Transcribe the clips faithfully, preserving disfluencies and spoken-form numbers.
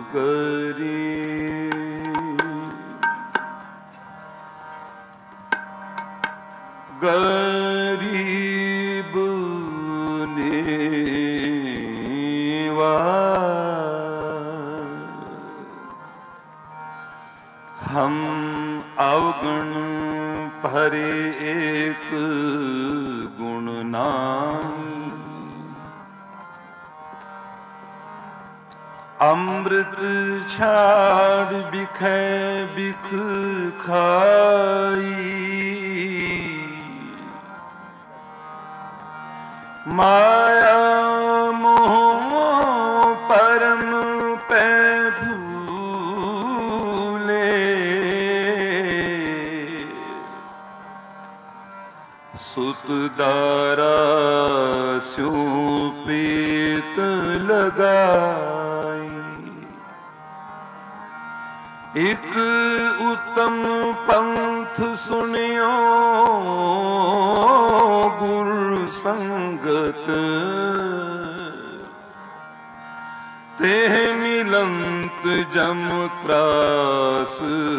गरीब निवार हम अवगुण भरे एक गुण नाई अमृत छाड़ बिखै बिख खाई माया मोह परम पै भूले सुत दारा स्यों प्रीत लगाई एक उत्तम पंथ सुनियो गुरु संगत तेह मिलंत जम त्रास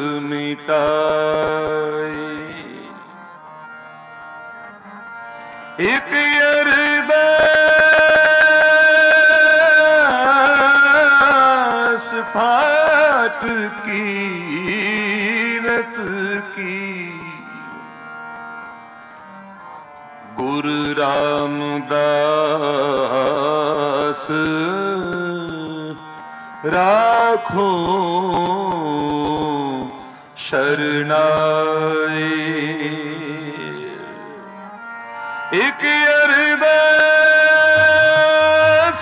मिटाए एक अरदास फाट की रत की गुरु रामदास राखो शरणाई एक अरदास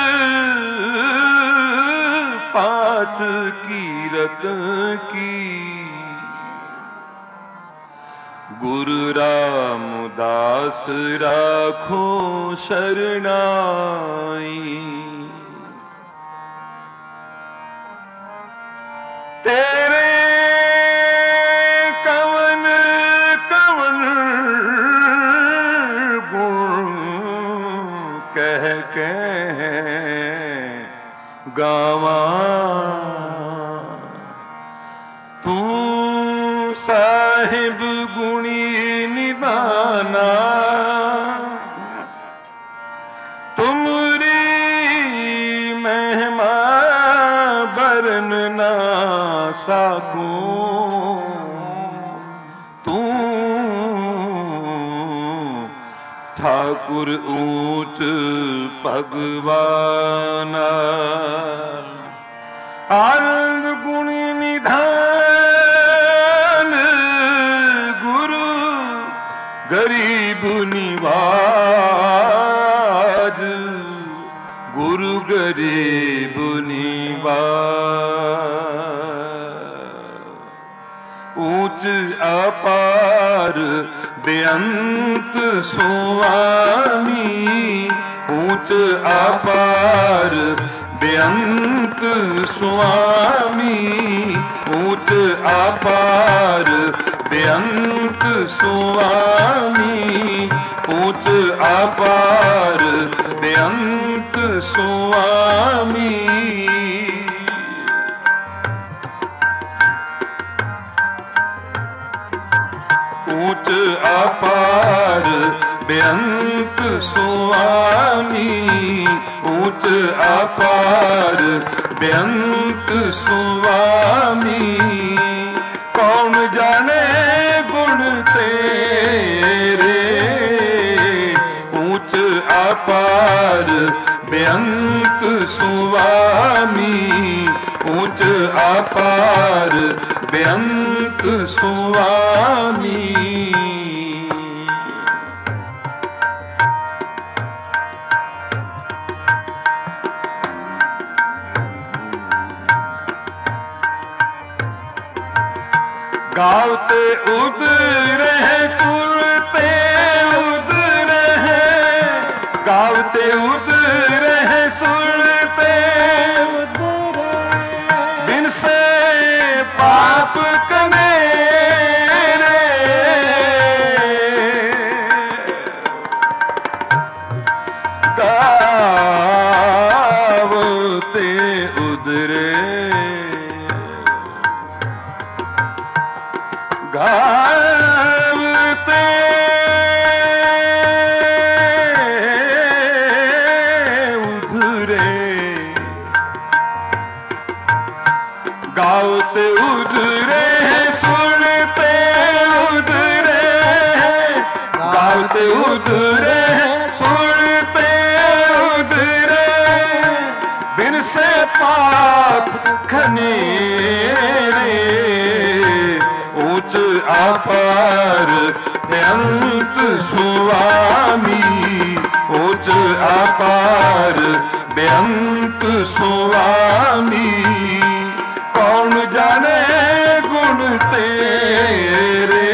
पाठ कीरत की गुरु रामदास राखो शरणाई तेरे कवन कवन गुण कह के गावा तू साहिब गुणी निदाना तुमरी महिमा बरन ना साकू तू ठाकुर ऊंच भगवाना आनंद गुणी निधान गुरु गरीब निवाज गुरु गरीब निवाज ऊंच अपार बेअंत स्वामी ऊंच अपार बेअंत स्वामी ऊंच अपार बेअंत स्वामी ऊंच अपार बेअंत स्वामी ऊंच अपार बेअंत स्वामी ऊंच अपार बेअंत स्वामी कौन जाने गुण तेरे ऊंच अपार बेअंत स्वामी ऊंच अपार बेअंत स्वामी गावते उदर है कुलते उदर है गावते उदर है सुनते उदर बिन से पाप कने रे गावते उदर उदरे गावते उधरे गावते उधरे सुनते उधरे गावते उधरे सुनते उधरे बिन से पाप खनेरे ऊंच अपार बेअंत स्वामी ऊंच अपार बेअंत स्वामी कौन जाने गुण तेरे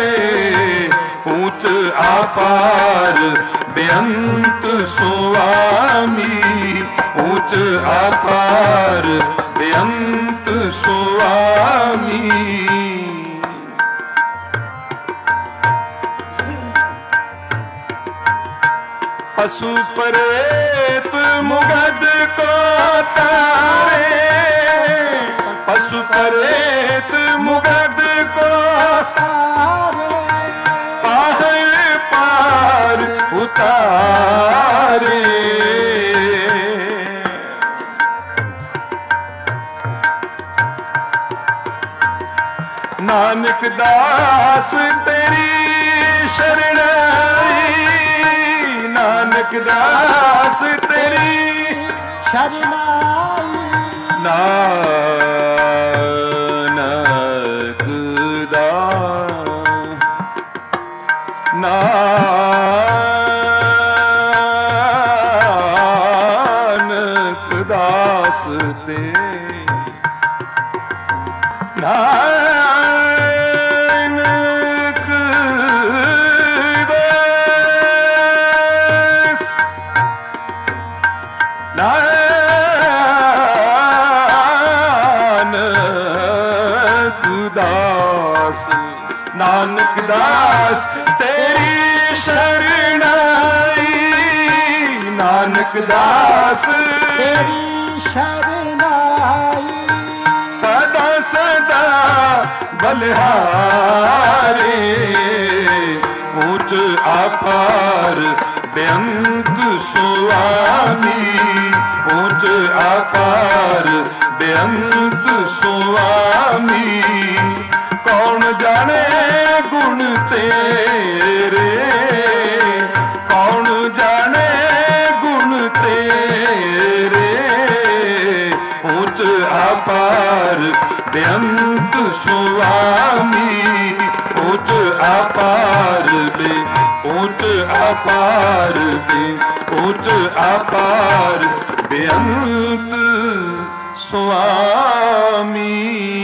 ऊंच अपार बेअंत स्वामी ऊंच अपार बेअंत स्वामी पशु परेत मुगद को तारे पशु परेत मुगद को तारे पार पार उतारे नानक दास तेरी शरणाई नानक दास तेरी शरणाई नानक दास नानक दास ते नानक दास नानक दास नानक दास तेरी शरणाई नानक दास तेरी शरणाई सदा सदा बलिहारे ऊंच अपार बेअंत स्वामी ऊंच अपार बेअंत स्वामी कौन जाने गुण तेरे कौन जाने गुण तेरे ऊंच अपार बेअंत स्वामी ऊंच अपार बे ऊंच अपार बे ऊंच अपार बेअंत स्वामी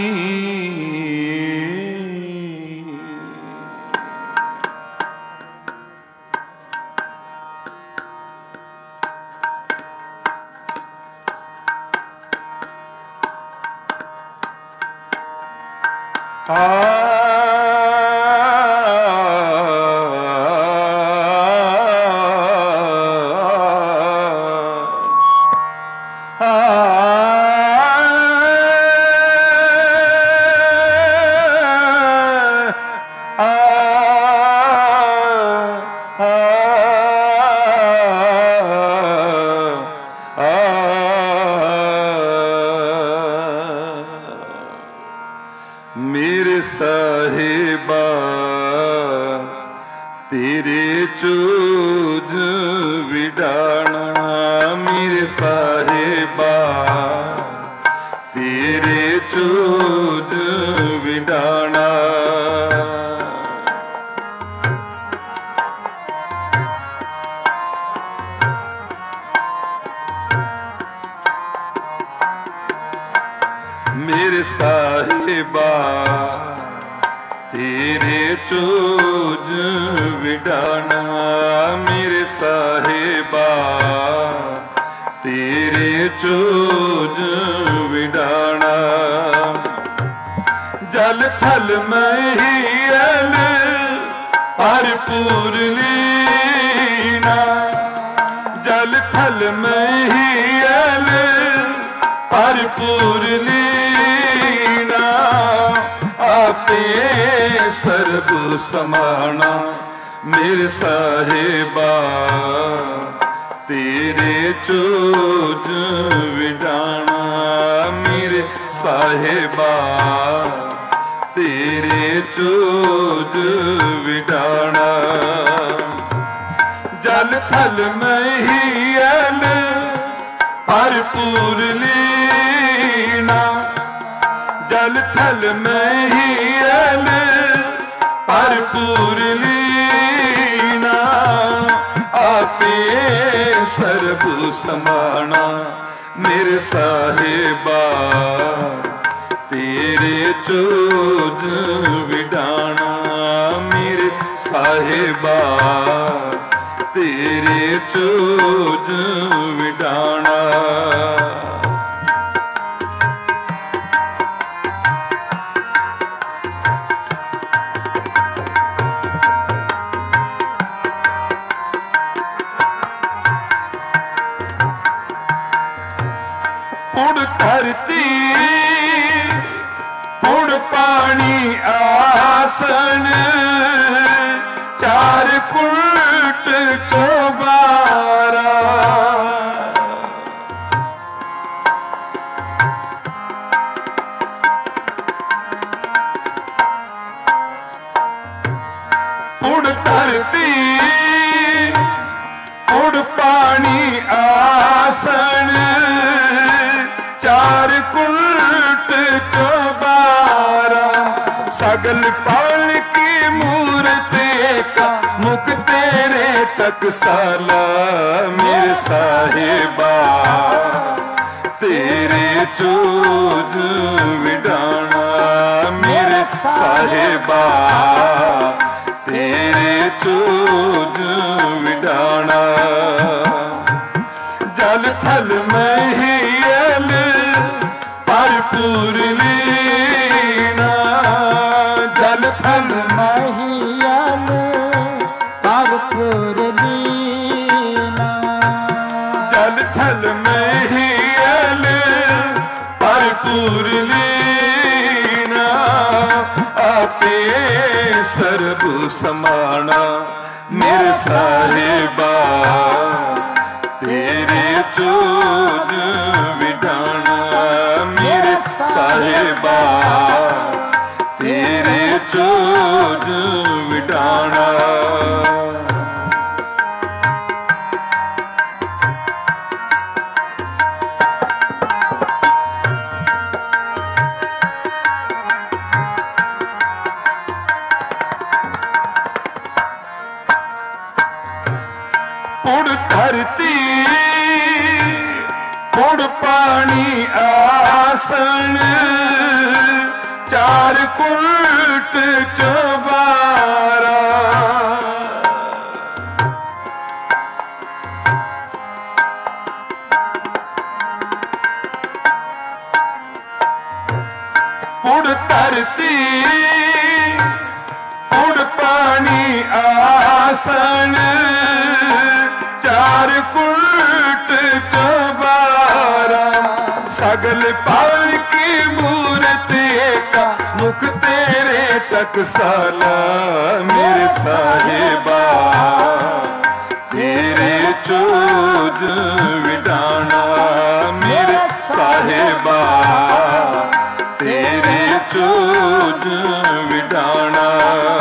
आ मेरे साहिबा तेरे चूज विडाना मेरे साहिबा तेरे चूज विडाना मेरे साहिबा तेरे चूज विडाना मेरे साहिबा तेरे चूज विडाना जल थल महियल भरपूर लीना जल थल महियल पर भरपूर लीना आपे सर्ब समाना मेरे साहिबा तेरे चोज विडाना मेरे साहिबा तेरे चोज विडाना जल थल महियल भरपूर लीना जल थल महियल भरपूर लीना आपे सर्ब समाना मेरे साहिबा तेरे चोज विडाना मेरे साहिबा तेरे चोज विडाना उड़ धरती उड़ पानी आसन चार कुलट चौबारा उड़ धरती उड़ पानी आसन चार कुलट चौबारा सगल पल की मूर्त का मुख तेरे टकसाला मेरे साहिबा तेरे चोज विडाना मेरे साहिबा तेरे चोज विडाना जल थल महियल भरपूर लीना जल थल महियल भरपूर लीना जल थल महियल भरपूर लीना आपे सर्ब समाना मेरे साहिबा तेरे चोज विडाना मेरे साहिबा तेरे चोज विडाना उड़ धरती उड़ पानी आसन चार कुलट चौबारा उड़ धरती उड़ पानी आसन चार कुलट चौबारा सगल पल की मूर्त का मुख तेरे टकसाला मेरे साहिबा तेरे चोज विडाना मेरे साहिबा तेरे चोज विडाना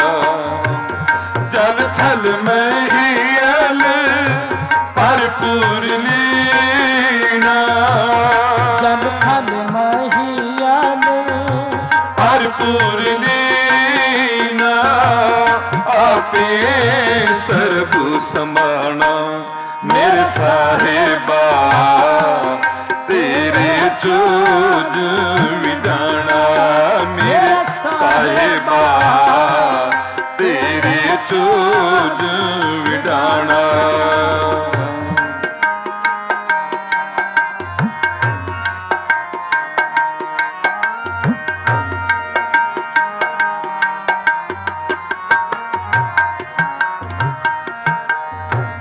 जल थल महियल भरपूर लीना जल थल महियल भरपूर लीना आपे सर्ब समाना मेरे साहिबा तेरे चोज विडाना मेरे साहिबा तेरे चोज विडाना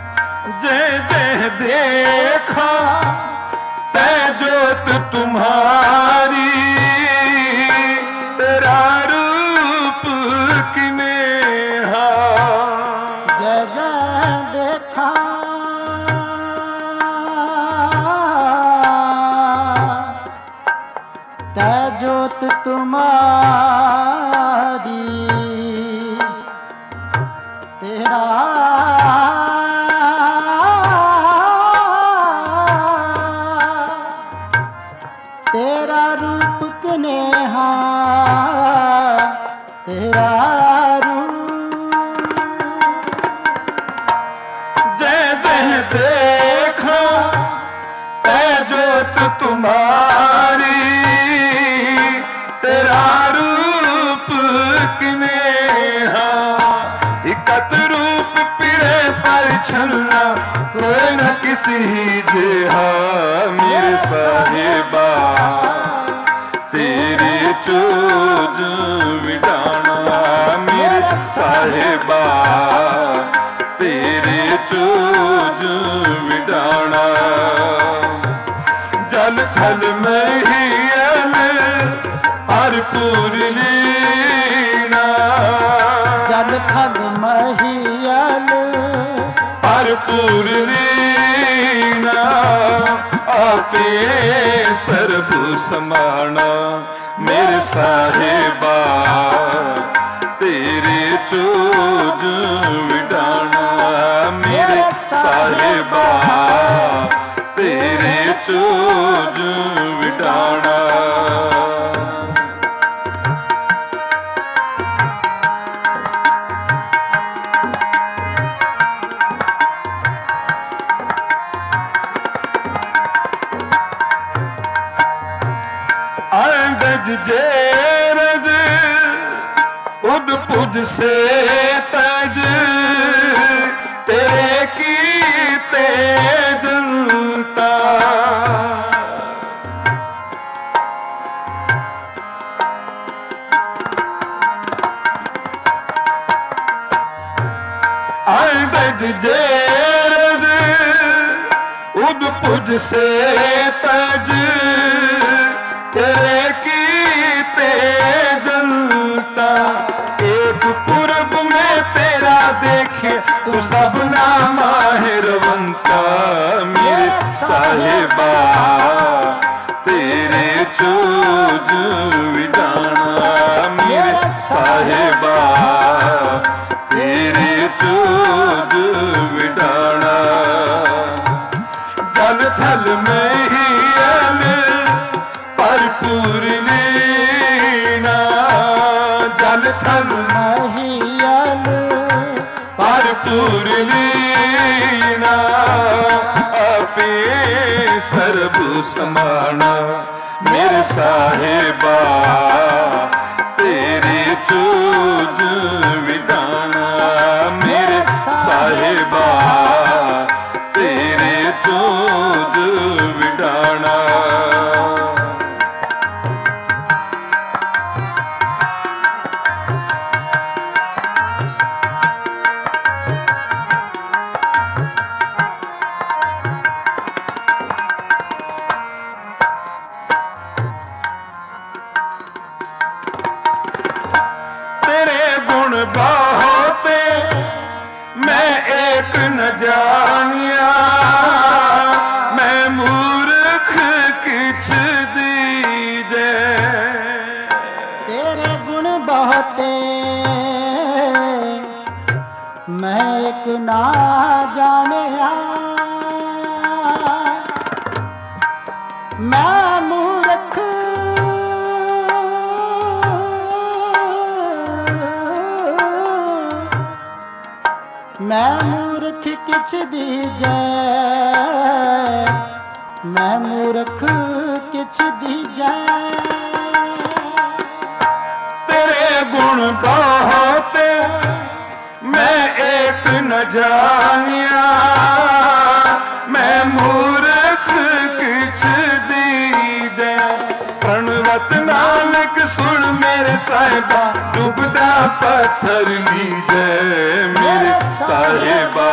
जय जय देखा तै जोत तुम्हारा तै जोत तुम्हारी तेरा तेरा रूप कन्हा तेरा रूप जय जय देखो तै जोत तुम्हारी तेरा रूप किनेहा इकत रूप पिरे पर छलना कोई न किसी जेहा मेरे साहिबा तेरे चोज विडाना मेरे साहिबा तेरे चोज विडाना जल थल में ही हरपुर लीना जल थल महियल हरपुर लीना आपे सर्ब समाना मेरे साहिबा तेरे चोज विडाना मेरे साहिबा तेरे चोज विडाना अंगज जेरज उद पुज से तज तेरे की तेजलता अंगज जेरज उद पुज से तज तेरे की तेजलता एक पूरब में तेरा देखे तू सबना माहिरवंता मेरे साहिबा तेरे चोज विडाना मेरे साहिबा तेरे चोज विडाना जल थल में ही हरपुर लीना जल थल महियल हरपुर लीना आपे सर्ब समाना मेरे साहिबा तेरे चोज विडाना मेरे साहिबा तेरे चोज विडाना बहुते मैं एक न जानिया मैं मूर्ख किछ दीजे तेरे गुण बहुते मैं एक ना जानिया मैं मूर्ख मैं मूर्ख किछ दीजे मैं मूर्ख किछ दीजे तेरे गुण बहुत मैं एक न जानिया मैं मूर्ख किछ दीजे प्रणवत नानक सुन मेरे साहिबा डूबदा पत्थर लीजे मेरे साहिबा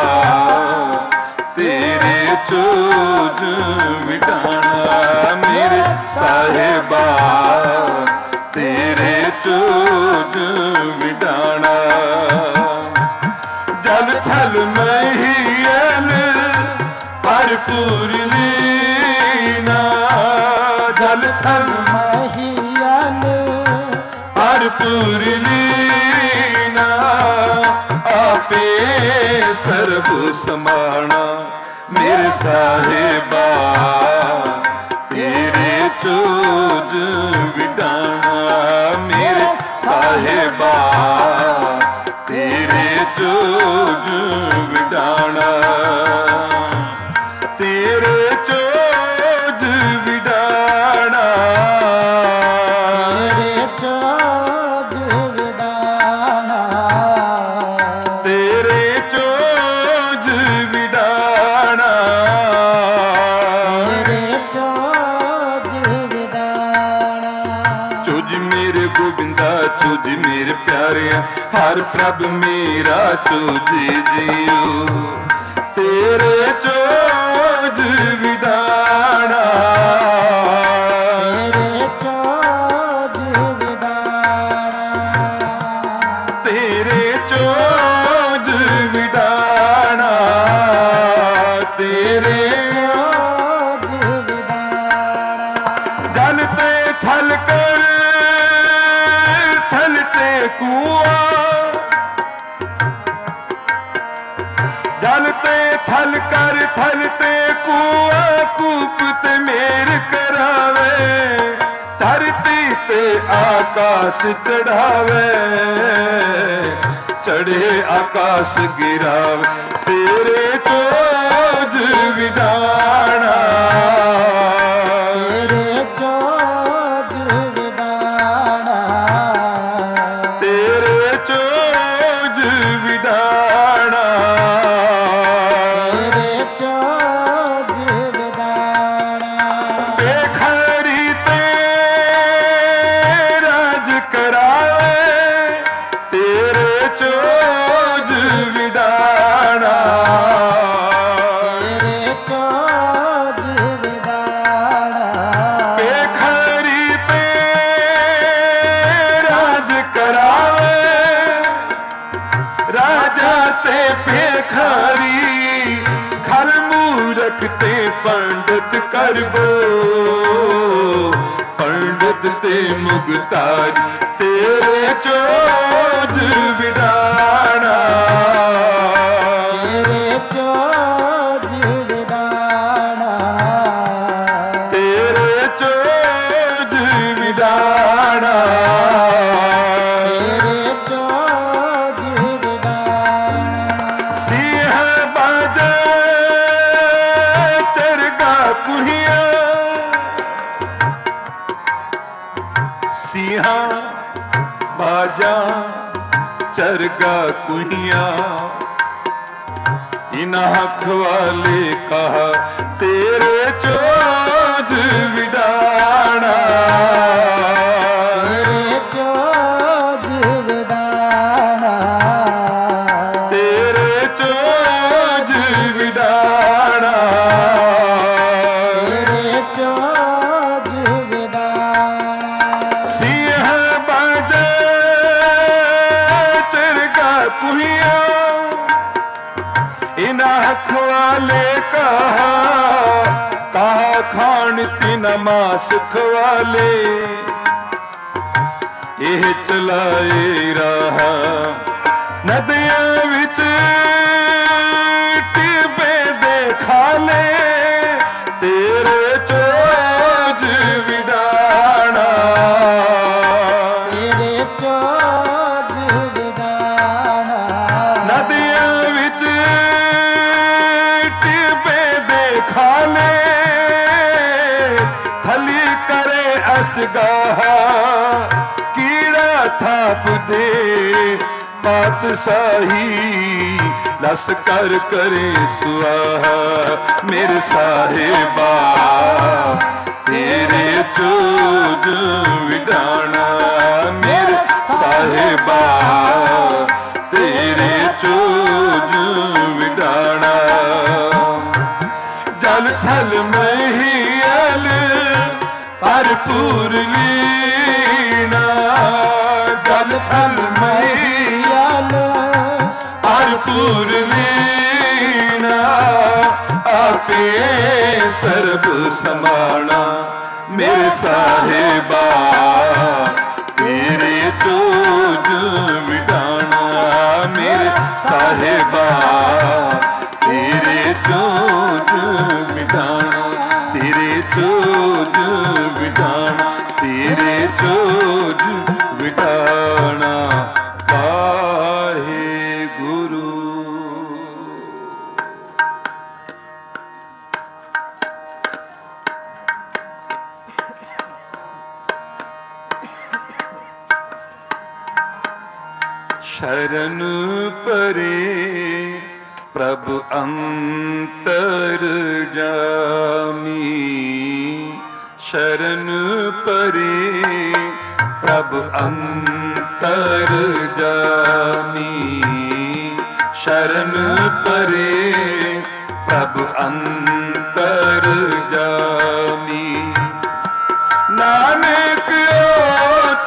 तेरे चोज विडाना मेरे साहिबा तेरे चोज विडाना जल थल महियल हरपुर लीना जल थल महियल ਭਰਪੂਰ ਲੀਨਾ ਆਪੇ ਸਰਬ ਸਮਾਣਾ ਮੇਰੇ ਸਾਹਿਬਾ ਤੇਰੇ ਚੋਜ ਵਿਡਾਣਾ ਮੇਰੇ ਸਾਹਿਬਾ ਤੇਰੇ ਚੋਜ ਵਿਡਾਣਾ ਤੇਰੇ ਚੋਜ ਵਿਡਾਣਾ ਤੇਰੇ ਚੋਜ ਵਿਡਾਣਾ ਤੇਰੇ ਚੋਜ ਵਿਡਾਣਾ ਤੇਰੇ ਚੋਜ ਵਿਡਾਣਾ ਚੋਜ ਮੇਰੇ ਗੋਬਿੰਦਾ ਚੋਜ ਮੇਰੇ ਪਿਆਰਿਆ ਹਰ ਪ੍ਰਭ ਮੇਰਾ ਚੋਜ ਜੀਓ ਤੇਰੇ ਚੋਜ ਵਿਡਾਣਾ ਤੇਰੇ ਚੋਜ ਵਿਡਾਣਾ ਤੇਰੇ ਚੋਜ ਵਿਡਾਣਾ ਤੇਰੇ ਚੋਜ ਵਿਡਾਣਾ ਜਲ ਤੇ ਥਲ ਕਰ ਥਲ ਤੇ ਕੂਆ ਜਲ ਤੇ ਥਲ ਕਰ ਥਲ ਤੇ ਕੂਆ ਕੂਪ ਤੇ ਮੇਰ ਕਰਾਵੇ ਧਰਤੀ ਤੇ ਆਕਾਸ਼ ਚੜਾਵੇ ਚੜੇ ਆਕਾਸ਼ ਗਿਰਾਵੇ ਤੇਰੇ ਚੋਜ ਵਿਡਾਣਾ ਤੇਰੇ ਚੋਜ ਵਿਡਾਣਾ ਤੇਰੇ ਚੋਜ ਵਿਡਾਣਾ ਤੇਰੇ ਚੋਜ ਵਿਡਾਣਾ ਬੇਖਰੀ ਤੇ ਰਾਜ ਕਰਾਵੇ ਤੇਰੇ ਚੋਜ ਵਿਡਾਣਾ ਤੇਰੇ ਚੋਜ ਵਿਡਾਣਾ ਬੇਖਰੀ ਤੇ ਰਾਜ ਕਰਾਵੇ ਰਾਜਾ ਤੇ ਭੇਖਾਰੀ ਖਲ ਮੂਰਖ ਤੇ ਪੰਡਤ ਕਰਬੋ ਪੰਡਤ ਤੇ ਮੁਗਤਾਰ ਤੇਰੇ ਚੋਜ ਵਿਡਾਣਾ ਤੇਰੇ ਚੋਜ ਵਿਡਾਣਾ ਤੇਰੇ ਚੋਜ ਵਿਡਾਣਾ ਤੇਰੇ ਚੋਜ ਵਿਡਾਣਾ ਸਿਂਹ ਬਾਜਾ ਚਰਗਾ ਕੁਹੀਆਂ ਸਿੰਘਾਂ ਬਾਜਾਂ ਚਰਗਾ ਕੁਹੀਆਂ ਇਨ੍ਹਾਂ ਖਵਾਲੇ ਕਹਾ ਤੇਰੇ ਚੋਜ ਵਿਡਾਣਾ ਤੇਰੇ ਚੋਜ ਵਿਡਾਣਾ ਤੇਰੇ ਚੋਜ ਵਿਡਾਣਾ ਤੇਰੇ ਚੋਜ ਵਿਡਾਣਾ ਸਿਂਹ ਬਾਜਾ ਚਰਗਾ ਕੁਹੀਆਂ ਇਨ੍ਹਾਂ ਖਵਾਲੇ ਕਹਾ ਕਹਾ ਖਾਣ ਤਿਨ ਮਾਸ ਖਵਾਲੇ ਇਹ ਚਲਾਏ ਰਾਹ ਨਦੀਆਂ ਵਿੱਚ ਟਿਬੇ ਦੇ ਖਾਲੇ ਤੇਰੇ ਚੋਜ ਵਿਡਾਣਾ ਤੇਰੇ ਚੋਜ ਵਿਡਾਣਾ ਨਦੀਆਂ ਵਿੱਚ ਟਿਬੇ ਦੇ ਖਾਲੇ ਥਲੀ ਕਰੇ ਅਸਗਾਹ ਕੀੜਾ ਥਾਪ ਦੇ ਪਾਤਸ਼ਾਹੀ ਲਸ ਕਰ ਕਰੇ ਸੁਆਹਾ ਮੇਰੇ ਸਾਹਿਬਾ ਤੇਰੇ ਚੋਜ ਵਿਡਾਣਾ ਮੇਰੇ ਸਾਹਿਬਾ ਤੇਰੇ ਚੋਜ ਵਿਡਾਣਾ ਜਲ ਥਲ ਮਹੀਲ ਭਰਪੂਰ ਲੀਨਾ ਜਲ ਥਲ ਮਹੀਲ ਭਰਪੂਰ ਲੀਨਾ ਆਪੇ ਸਰਬ ਸਮਾਣਾ ਮੇਰੇ ਸਾਹਿਬਾ ਤੇਰੇ ਤੋਂ ਜੋਜ ਵਿਟਾਣਾ ਵਾਹਿਗੁਰੂ। शरण परे प्रभ अंतर जामी, शरण परे प्रभ अंतर जामी, शरण परे प्रभ अंतर जामी। नानक ओट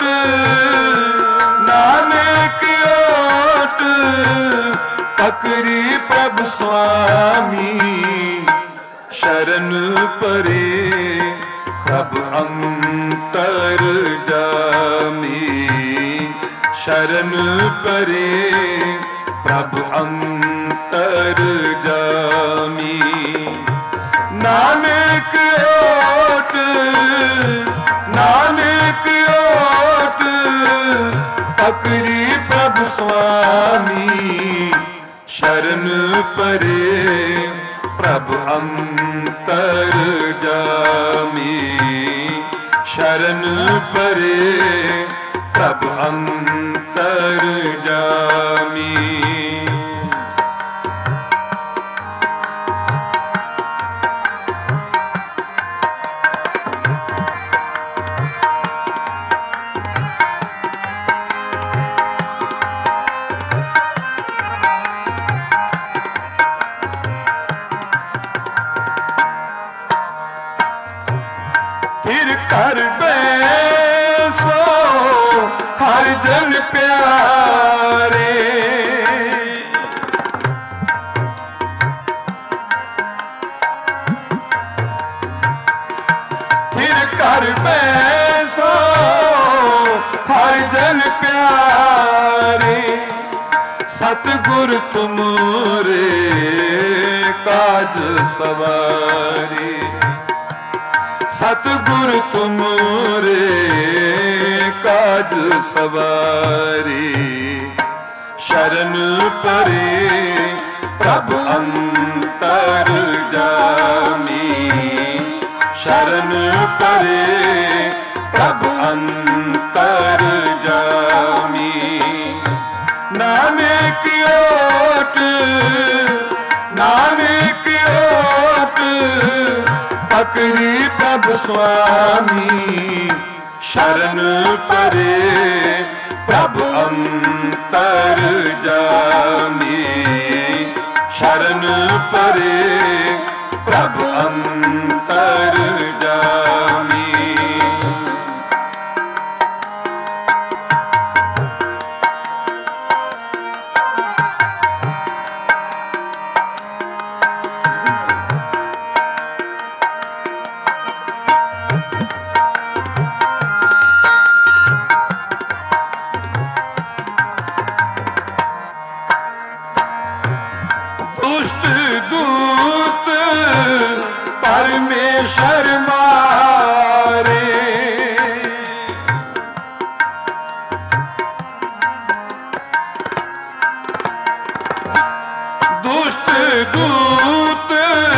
नानक ओट पकड़ी प्रभ स्वामी, शरण परे प्रभ अंतर जामी, शरण परे प्रभ अंतर जामी। नानक ओट नानक ओट पकड़ी प्रभ स्वामी, शरण परे प्रभ अंतर जामी, शरण परे प्रभ अंतर जामी। फिर कर बैसो हर जन प्यारे, फिर कर बैसो हर जन प्यारे। सतगुर तुमरे काज सवारी, सतगुर तुमरे काज सवारी। शरण परे प्रभ अंतर जामी, शरण परे प्रभ अंतर जामी। नानक ओट नानक ओट पकड़ी प्रभ स्वामी, शरण परे प्रभ अंतर जामी, शरण परे प्रभ अंतर जामी। दुष्ट दूत परमेश्वर मारे, दुष्ट दूत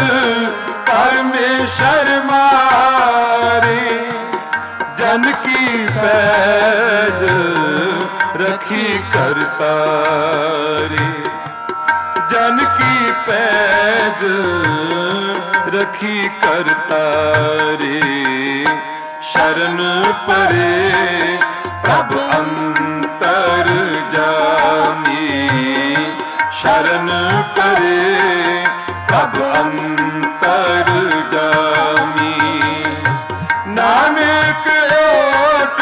परमेश्वर मारे। जन की पैज रखी करतारी, जन की पैज रखी करतारी। शरण परे प्रभ अंतर जामी, शरण परे प्रभ अंतर जामी। नानक ओट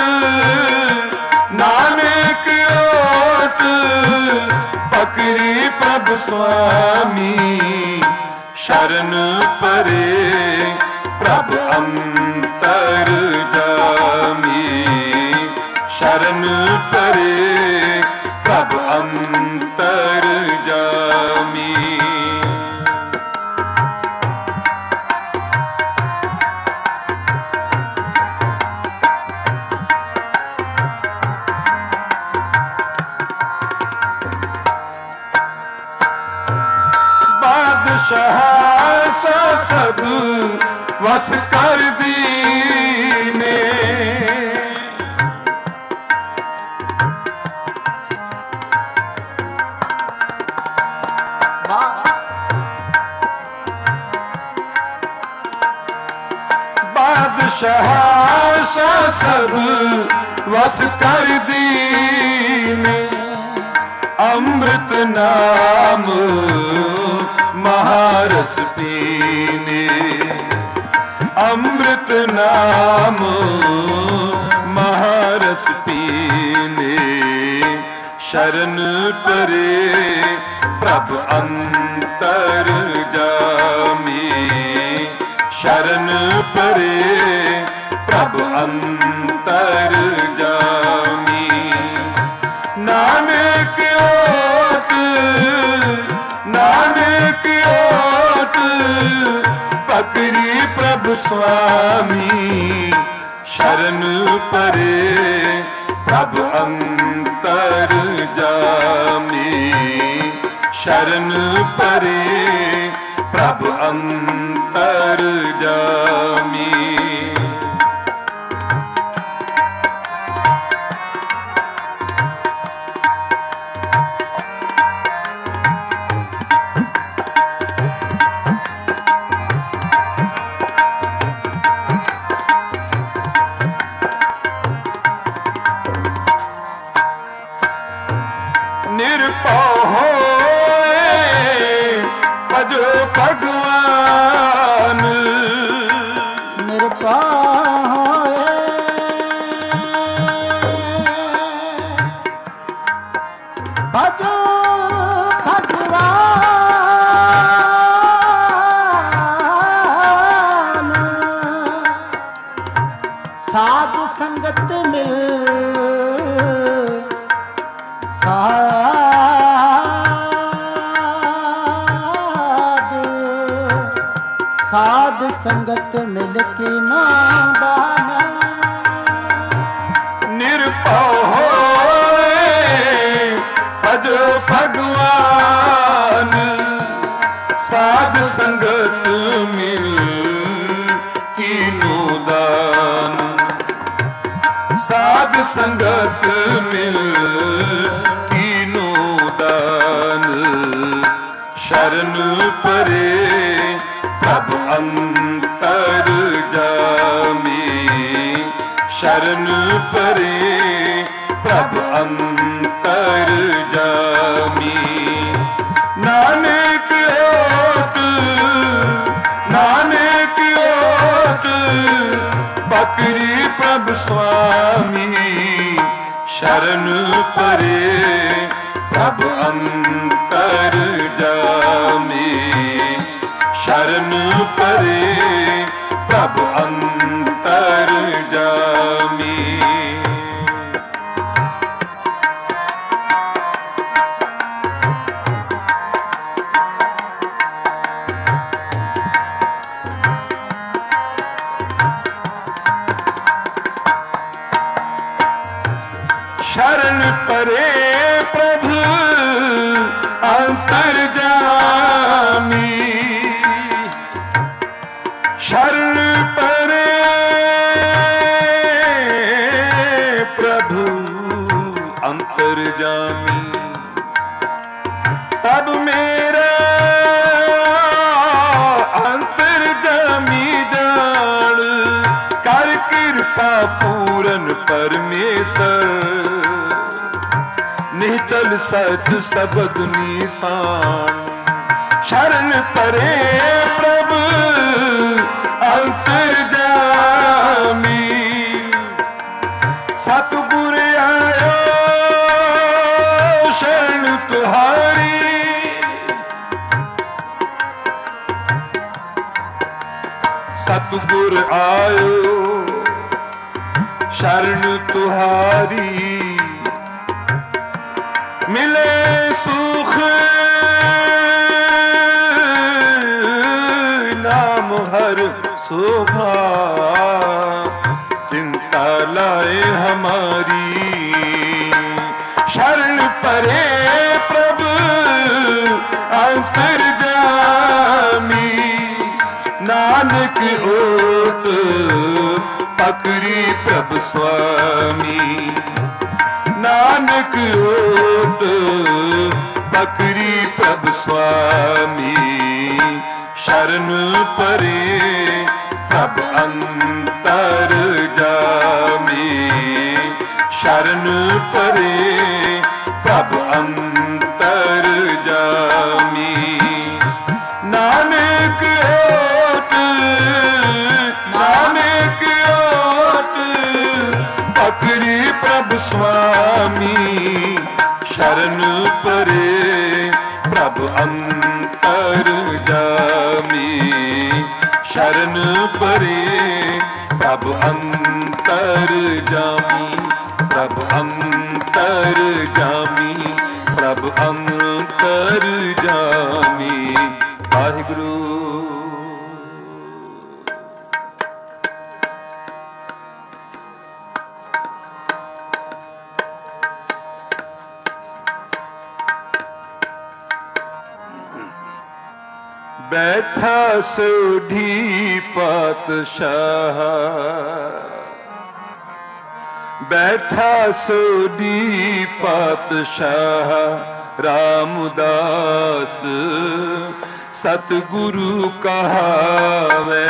नानक ओट पकड़ी प्रभ स्वामी, शरण परे प्रभ अंतर जामी, शरण परे प्रभ अंतर जामी। सब वस कर दीने। बादशाह सब वस कर दीने। अमृत नाम महारस पीने। अमृत नाम महारस पीने। शरण परे प्रभु अंतर जामी। शरण परे प्रभु अंतर जामी। नानक ओट नानक ओट पकड़ी प्रभु स्वामी। शरण परे प्रभु अंतर जामी। शरण परे प्रभु अंतर जामी। निरपौ होए भजो भगवान। निरपौ होए भजो भगवान। साध संगत मिल साध साध संगत मिल के नादान। निरपौ होए भजो भगवान। साध संगत मिल कीनो दान। साध संगत मिल कीनो दान। शरण परे प्रभु अंतर जामी। शरण परे प्रभु अंतर जामी। नानक ओट नानक ओट पकड़ी प्रभु स्वामी। शरण परे प्रभु अंतर जामी। शरण परे प्रभु अंतर जामी। शरण परे प्रभु अंतर जामी। शरण परे प्रभु अंतर जामी। तब मेरा अंतर जामी जान। कर कृपा पूरन परमेश्वर। निश्चल सच सबद निशान। शरण परे प्रभु अंतर जामी। सतगुर आयो शरण तुहारी। सतगुर आयो शरण तुहारी। मिले सुख नाम हर शोभा। चिंता लाए हमारी। शरण परे प्रभु अंतर जामी। ओट पकड़ी प्रभ स्वामी, नानक ओट पकड़ी प्रभ स्वामी, शरण परे प्रभ अंतर जामी, शरण परे प्रभ अंतर जामी। नानक ओट नानक ओट पकड़ी प्रभ स्वामी, शरण परे प्रभ अंतर जामी, शरण परे प्रभ अंतर जामी, प्रभ अंतर जामी, प्रभ अंतर जामी। वाहिगुरु। बैठा सोढ़ी पातशाह, बैठा सोढ़ी पातशाह, रामदास सतगुरु कहावे,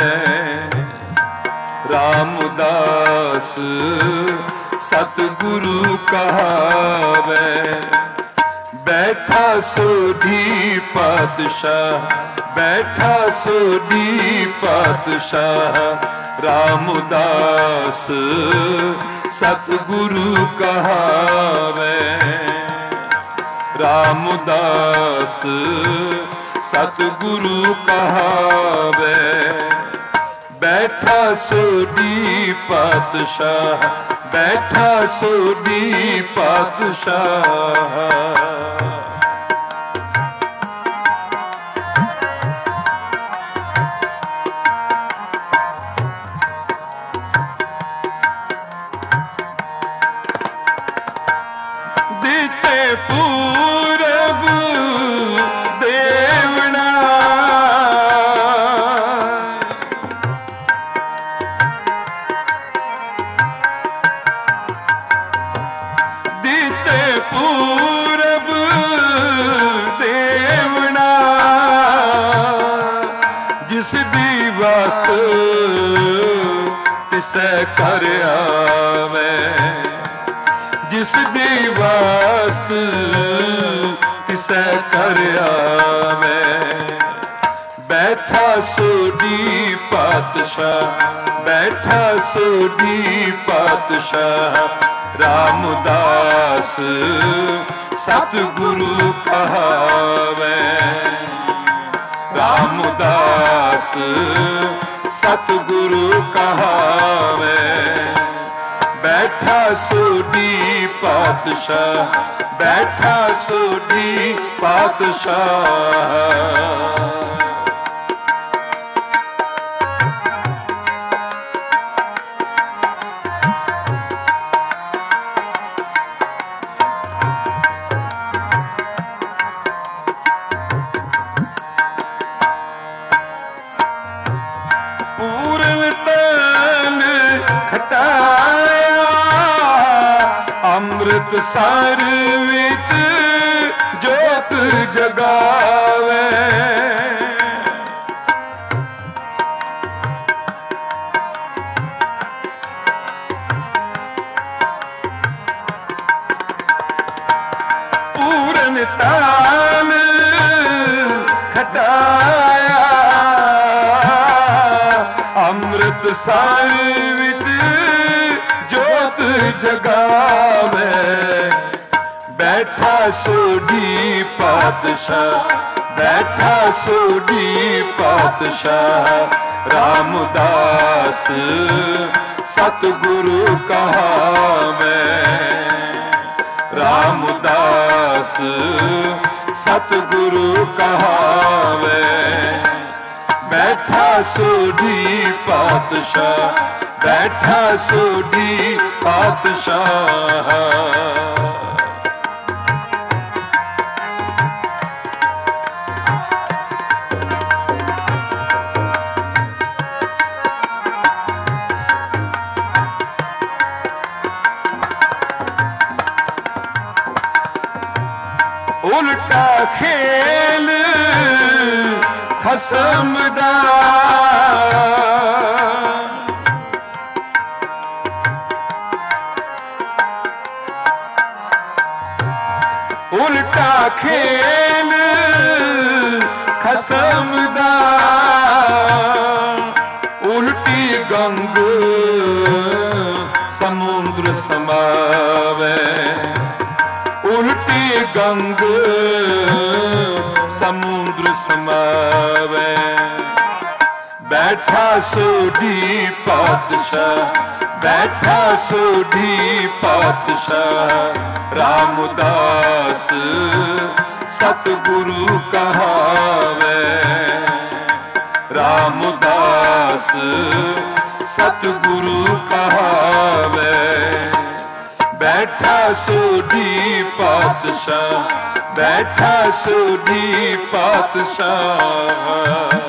रामदास सतगुरु कहावे। बैठा सोढ़ी पातशाह, बैठा सोढ़ी पातशाह, रामदास सतगुरु कहावे, रामदास सतगुरु कहावे। बैठा सोढ़ी पातशाह, बैठा सोढ़ी पातशाह। पूरब देवना, दिचे पूरब देवना, जिस दी वास्तु तिसै कर आवे, जिस दी वास्तु तिसै कर आवे। बैठा सोढ़ी पातशाह, बैठा सोढ़ी पातशाह, रामदास सतगुरु कहावे, रामदास सतगुरु कहावे। बैठा सोढ़ी पातशाह, बैठा सोढ़ी पातशाह। पूरन तन खटाया, अमृत सर विच जोत जगावे। पूरन तान खटाया, अमृत सर विच जोत जगावे। बैठा सोढ़ी पातशाह, बैठा सोढ़ी पातशाह, रामदास सतगुरु कहावे, रामदास सतगुरु कहावे। बैठा सोढ़ी पातशाह, बैठा सोढ़ी पातशाह। ਉਲਟਾ ਖੇਲ ਖਸਮ ਦਾ ਉਲਟਾ ਖੇਲ ਖਸਮ ਦਾ ਉਲਟੀ ਗੰਗ ਸਮੁੰਦਰ ਸਮਾਵੇ ਉਲਟੀ ਗੰਗ ਸਮੁੰਦਰ ਸਮਾਵੇ ਬੈਠਾ ਸੋਢੀ ਪਾਤਸ਼ਾਹ ਬੈਠਾ ਸੋਢੀ ਪਾਤਸ਼ਾਹ ਰਾਮਦਾਸ ਸਤਿਗੁਰੂ ਕਹਾਵੇ ਰਾਮਦਾਸ ਸਤਿਗੁਰੂ ਕਹਾਵੇ ਬੈਠਾ ਸੋਢੀ ਪਾਤਸ਼ਾਹ ਬੈਠਾ ਸੋਢੀ ਪਾਤਸ਼ਾਹ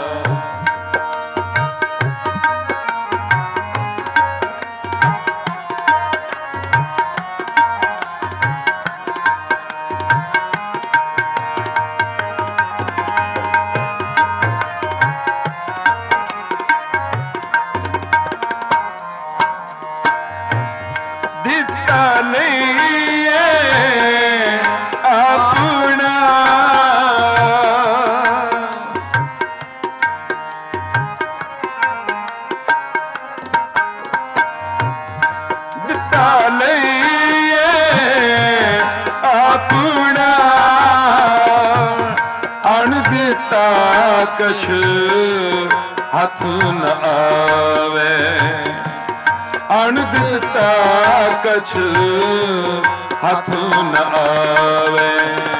ਕਛ ਹੱਥ ਨ ਆਵੇ ਅਣ ਦਿੱਤਾ ਕਛ ਹੱਥ ਨ ਆਵੇ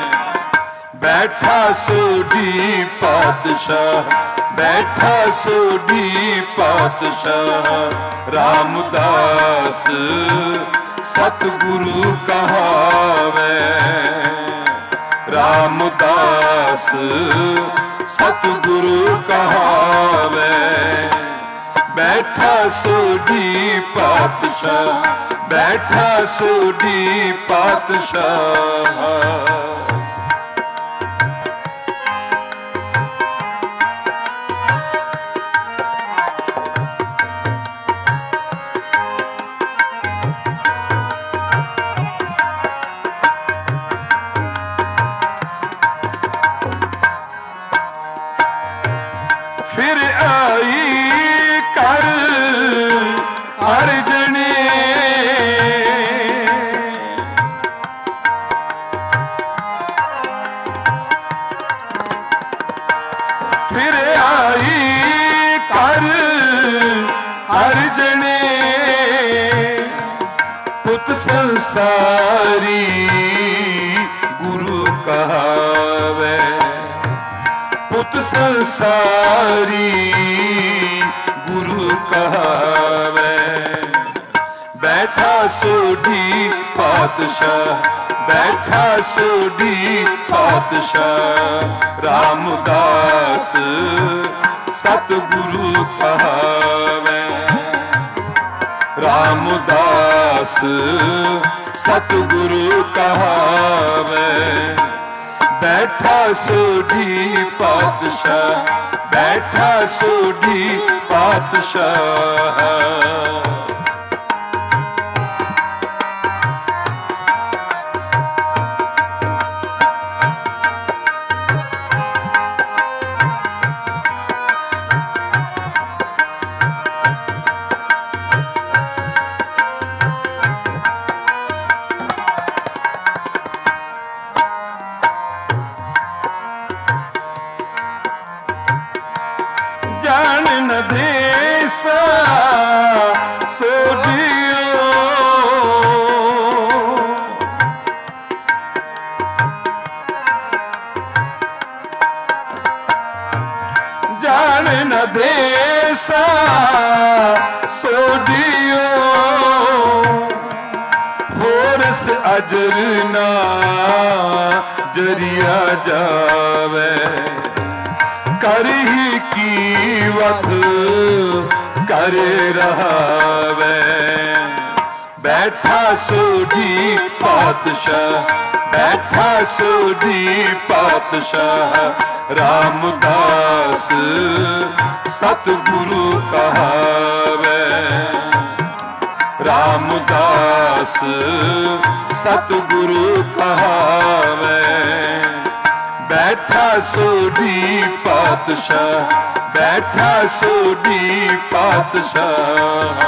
ਬੈਠਾ ਸੋਢੀ ਪਾਤਸ਼ਾਹ ਬੈਠਾ ਸੋਢੀ ਪਾਤਸ਼ਾਹ ਰਾਮਦਾਸ ਸਤਿਗੁਰੂ ਕਹਾਵੇ ਰਾਮਦਾਸ ਸਤਿਗੁਰੂ ਕਹਾਵੇ ਬੈਠਾ ਸੋਢੀ ਪਾਤਸ਼ਾਹ ਬੈਠਾ ਸੋਢੀ ਪਾਤਸ਼ਾਹ ਫਿਰ ਆਈ ਕਰ ਅਰਜਣੇ ਫਿਰ ਆਈ ਕਰ ਅਰਜਣੇ ਪੁੱਤ ਸੰਸਾਰੀ ਗੁਰੂ ਕਹਾਵੇ ਪੁੱਤ ਸੰਸਾਰੀ ਗੁਰੂ ਕਹਾਵੇ ਬੈਠਾ ਸੋਢੀ ਪਾਤਸ਼ਾਹ ਬੈਠਾ ਸੋਢੀ ਪਾਤਸ਼ਾਹ ਰਾਮਦਾਸ ਸਤਿਗੁਰੂ ਕਹਾਵੇ ਰਾਮਦਾਸ ਸਤਿਗੁਰੂ ਕਹਾਵੇ ਬੈਠਾ ਸੋਢੀ ਪਾਤਸ਼ਾਹ ਬੈਠਾ ਸੋਢੀ ਪਾਤਸ਼ਾਹ ਜਾਣ ਨ ਦੇਸਾ ਸੋਢਿਓ ਜਾਣ ਨ ਦੇਸਾ ਸੋਢਿਓ ਹੋਰਸ ਅਜਰ ਨਾ ਜਰੀਆ ਜਾਵੇ ਕਰਹੀ ਕੀਵਤ ਕਰ ਰਹਾਵੇ ਬੈਠਾ ਸੋਢੀ ਪਾਤਸ਼ਾਹ बैठा सोढ़ी पातशाह रामदास सतगुरु कहावे। रामदास सतगुरु कहावे। बैठा सोढ़ी पातशाह, बैठा सोढ़ी पातशाह।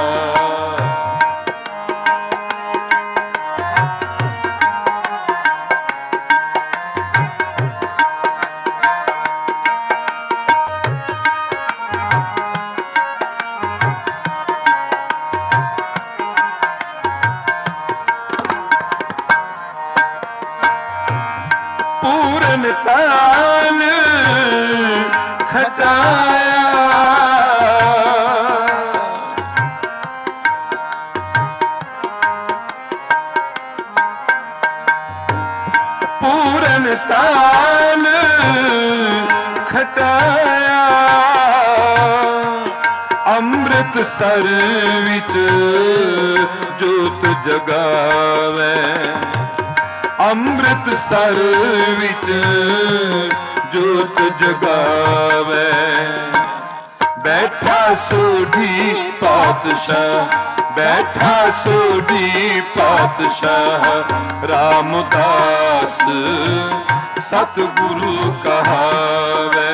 पूरन ताल खटाया, पूरन ताल खटाया। अमृत सर विच जोत जगावे। अमृत सर विच जोत जगावे। बैठा सोढ़ी पातशाह, बैठा सोढ़ी पातशाह रामदास सतगुरु कहावे।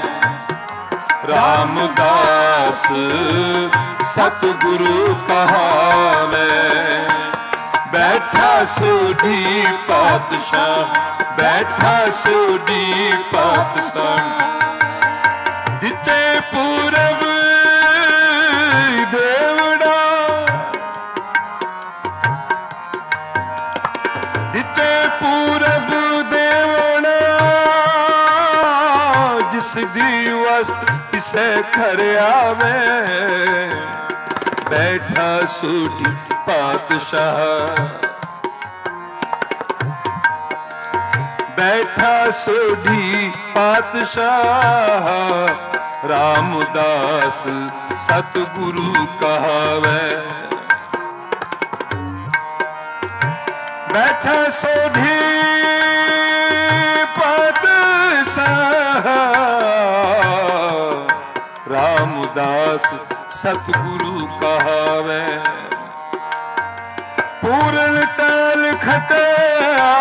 रामदास सतगुरु कहावे। बैठा सोढ़ी पातशाह, बैठा सोढ़ी पातशाह। दिते पूरब देवड़ा, दिते पूरब देवड़ा। जिस दी वस्त इसे घर आवे। बैठा सोढ़ी पातशाह, बैठा सोढ़ी पातशाह रामदास सतगुरु कहावे। बैठा सोढ़ी पातशाह रामदास सतगुरु कहावे। पूरन ताल खटाया,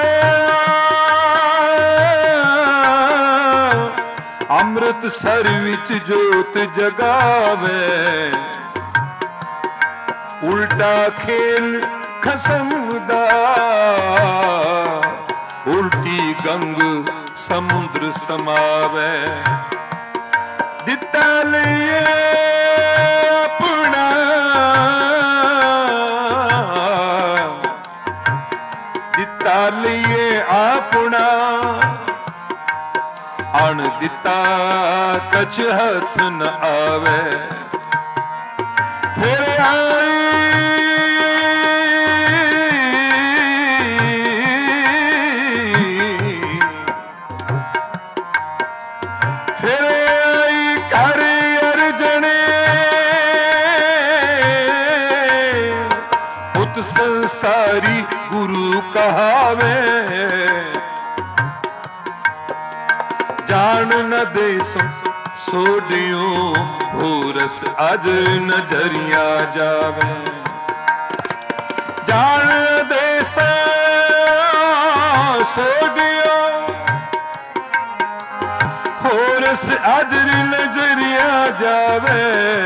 अमृत सर विच जोत जगावे। उल्टा खेल खसम दा, उल्टी गंग समुद्र समावे। दिता लिये अपना, दिता लिये अपना। अण दिता कछ हथ न आवे। फिर आई फिर आई कर अर्जने। उत संसारी गुरु कहावे। जान न दे सोढ़ियो होरस अज नजरिया जावे। जान न दे सोढ़ियो होरस अज नजरिया जावे।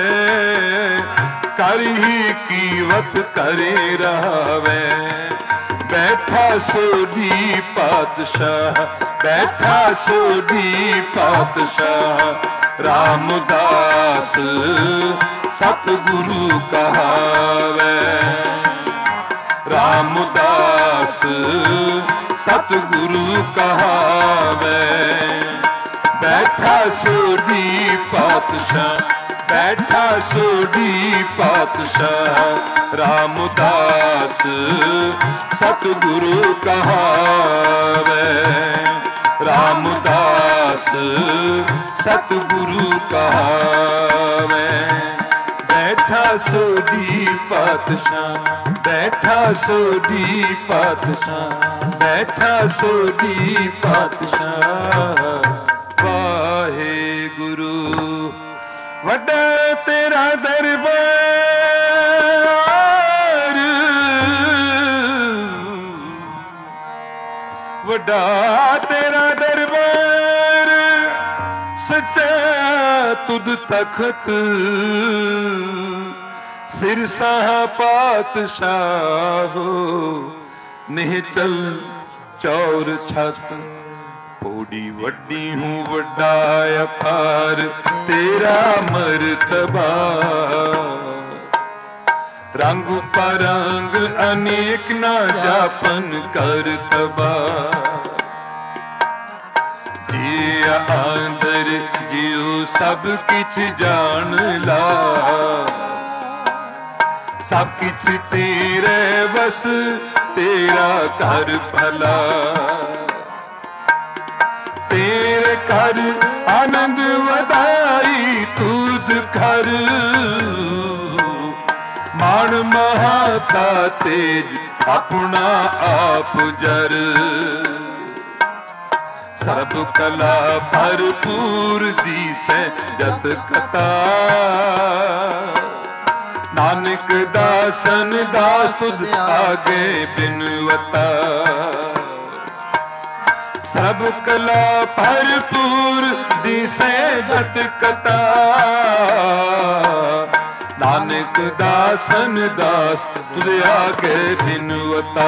कर ही कीवत करे रहावे। बैठा सोढ़ी पातशाह, बैठा सोढ़ी पातशाह रामदास सतगुरु कहावे। रामदास सतगुरु कहावे। बैठा सोढ़ी पातशाह, बैठा सोढ़ी पातशाह रामदास सतगुरु कहावे। रामदास सतगुरु कहावे। बैठा बैठा सोधी पातशाह, बैठा सोधी पातशाह, बैठा सोधी पातशाह। वाहे गुरु वड्डा तेरा दरबार, वड्डा तेरा दरबार, सच्चा तुद तखत, सिरसा पातशाह हो, निहचल चौर छत। थोड़ी वड्डी हूँ वड्डा अपार, तेरा मर्तबा रंग परंग अनेक ना जापन कर तबा। जिया आंदर जियो सब किछ जान ला, सब किछ तेरे बस तेरा कर भला। तेरे कर आनंद वधाई तुद कर, मान महाता तेज अपना आप जर। सब कला भरपूर दिसै जत कथा, नानक दासन दास तुझ आगे बिनवता। सब कला भरपूर दिसै जत कथा, नानक दासन दास तुझ आगे बिनवता।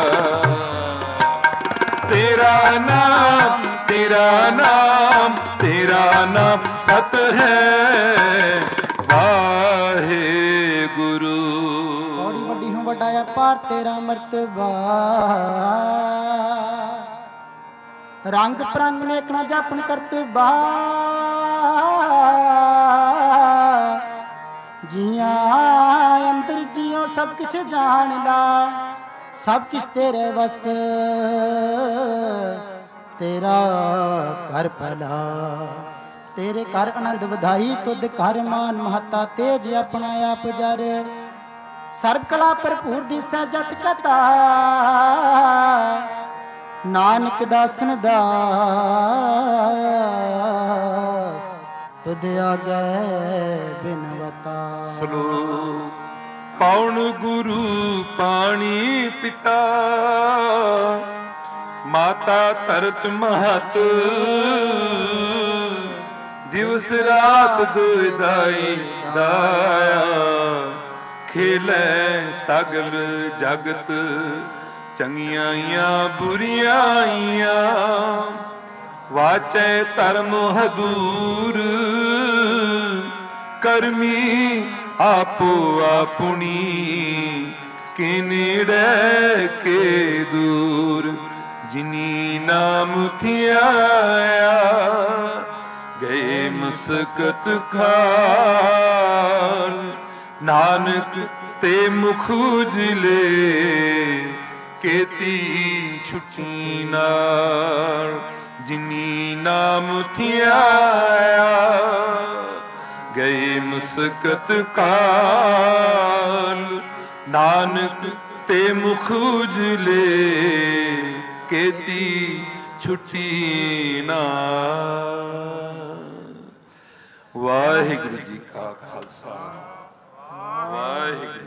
तेरा नाम तेरा नाम तेरा नाम सत है, वाहे गुरु। बड़ी बड़ी हूँ बड़ा अपार तेरा मर्तबा, रंग परंग नेक ना जापन करतबा। जिया अंदर जियो सब किछ जान ला, सब किछ तेरे बस तेरा कर भला। तेरे कर आनंद बधाई तुद कर मान महता तेज अपना आप जर। सर्व कला भरपूर दिसै जत कथा, नानक दासन दास तुद आगे बिनवता। श्लोक पौन गुरु पाणी पिता, माता तरत महत। दिवस रात दुधाई दाया, खेलै सगल जगत। चंगियां बुरियां वाचै धर्म हदूर, करमी आपो आपुनी के नेड़े के दूर। जिनी नाम थियाया गए मसकत खान, नानक ते मुख उजले केती छुट्टी नाल। जिनी नाम थियाया गए मुसकत काल, नानक ते मुख उजले केती छुट्टी नाल। वाहिगुरु जी का खालसा, वाहिगुरु।